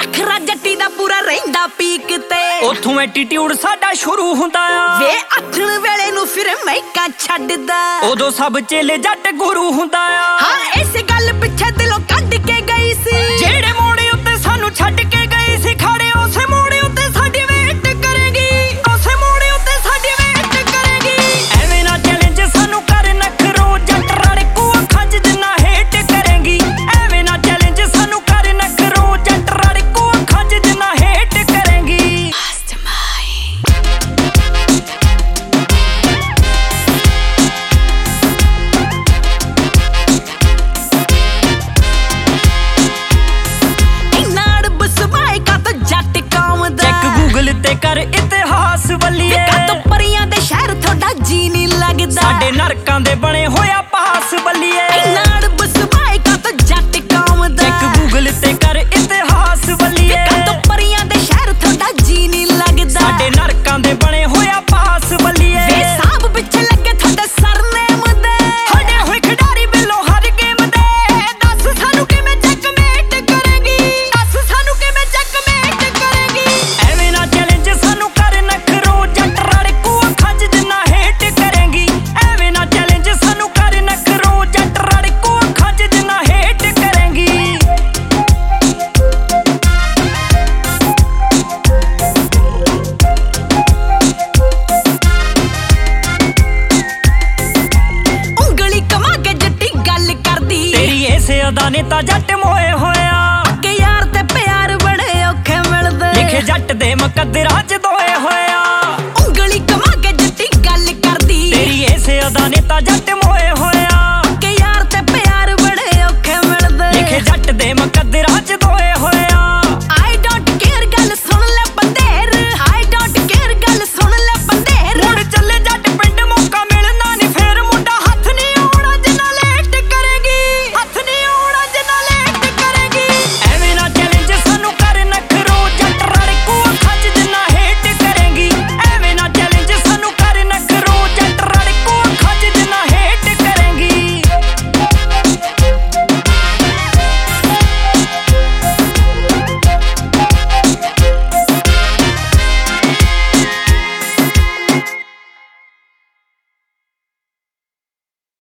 ਨਖਰਾ ਜੱਟੀ ਦਾ ਪੂਰਾ ਰਹਿੰਦਾ ਪੀਕ ਤੇ ਉਥੋਂ ਐਟੀਟਿਊਡ ਸਾਡਾ ਸ਼ੁਰੂ ਹੁੰਦਾ ਆ ਵੇ ਆਥਣ ਵੇਲੇ ਨੂੰ ਫਿਰ ਮੈਕਾਂ ਛੱਡਦਾ ਉਦੋਂ ਸਭ ਚੇਲੇ ਜੱਟ ਗੁਰੂ ਹੁੰਦਾ ਆ ਹਾਂ ਇਸ ਗੱਲ ਪਿੱਛੇ ਦਿਲੋਂ ਕੱਢ ਕੇ ਗਈ ਸੀ ਜਿਹੜੇ ਮੋੜੇ ਉੱਤੇ ਸਾਨੂੰ ਛੱਡ ਕੇ ਗਈ ਸੀ ਖੜੇ ਉਸੇ ਮੋੜੇ ਉੱਤੇ ਸਾਡੀ ਵੇਟ ਕਰੇਗੀ ਉਸੇ ਮੋੜੇ ਉੱਤੇ ਸਾਡੀ ਵੇਟ ਕਰੇਗੀ ਐਵੇਂ ਨਾ ਚੈਲੰਜ ਸਾਨੂੰ ਕਰ ਨਖਰੋ ਜੱਟ ਰੜਕੂ ਅੱਖਾਂ 'ਚ ਜਿੰਨਾ ਹੇਟ ਕਰੇਗੀ ਐਵੇਂ ਨਾ ਚੈਲੰਜ ਸਾਨੂੰ ਕਰ ਨਖਰੋ ਜੱਟ ਰੜਕੂ ਅੱਖਾਂ 'ਚ ਜਿੰਨਾ ਹੇਟ ਕਰੇਗੀ ਚੈੱਕ ਗੂਗਲ ਤੇ ਕਰ ਇਤਿਹਾਸ ਵੱਲੀਏ ਕਾਤੋਂ ਪਰੀਆਂ ਦੇ ਸ਼ਹਿਰ ਤੁਹਾਡਾ ਜੀ ਨਹੀਂ ਲੱਗਦਾ ਸਾਡੇ ਨਰਕਾਂ ਦੇ ਬਣੇ ਹੋਇਆ ਪਾਸ ਵੱਲੀਏ ਨਾੜ ਬਸਵਾਏ ਕਾਤੋਂ ਜੱਟ ਕੌਮ ਦਾ ਚੈੱਕ ਗੂਗਲ ਤੇ ਕਰ ਇਤਿਹਾਸ ਵੱਲੀਏ ਕਾਤੋਂ ਪਰੀਆਂ ਦੇ ਸ਼ਹਿਰ ਤੁਹਾਡਾ ਜੀ ਨਹੀਂ ਲੱਗਦਾ ਸਾਡੇ ਨਰਕਾਂ ਦੇ ਬਣੇ ਹੋਇਆ ਪਾਸ ਵੱਲੀਏ ਵੇ ਸਾਬ ਪਿੱਛੇ ਲੱਗੇ ਤੁਹਾਡੇ ਸਰਨੇਮ ਦੇ ਹਟੇ ਹੋਏ ਖਿਡਾਰੀ ਬਿੱਲੋ ਹਰ ਗੇਮ ਦੇ ਦੱਸ ਸਾਨੂੰ ਕਿਵੇਂ ਚੈੱਕਮੇਟ ਕਰੇਗੀ ਦੱਸ ਸਾਨੂੰ ਕਿਵੇਂ ਚੈੱਕਮੇਟ ਕਰੇਗੀ ਐਵੇਂ ਨਾ ਚੈਲੰਜ ਸਾਨੂੰ ਕਰ ਨਖਰੋ ਜੱਟ ਰੜਕੂ ਅੱਖਾਂ 'ਚ ਜਿੰਨਾ ਹੇਟ ਕਰੇਗੀ ਐਵੇਂ ਨਾ ਚੈਲੰਜ ਸਾਨੂੰ ਕਰ ਨਖਰੋ ਜੱਟ ਰੜਕੂ ਅੱਖਾਂ 'ਚ ਜਿੰਨਾ ਹੇਟ ਕਰੇਗੀ ਉਂਗਲੀ ਕਮਾ ਕੇ ਜੱਟੀ ਗੱਲ ਕਰਦੀ ਤੇਰੀ ਇਸੇ ਅਦਾ ਨੇ ਤਾਂ ਜੱਟ ਮੋਏ ਹੋਇਆ ਕਿ ਯਾਰ ਤੇ ਪਿਆਰ ਬੜੇ ਔਖੇ ਮਿਲਦੇ ਲਿਖੇ ਜੱਟ ਦੇ ਮੁਕੱਦਰਾਂ 'ਚ ਦੋਏ ਹੋਏ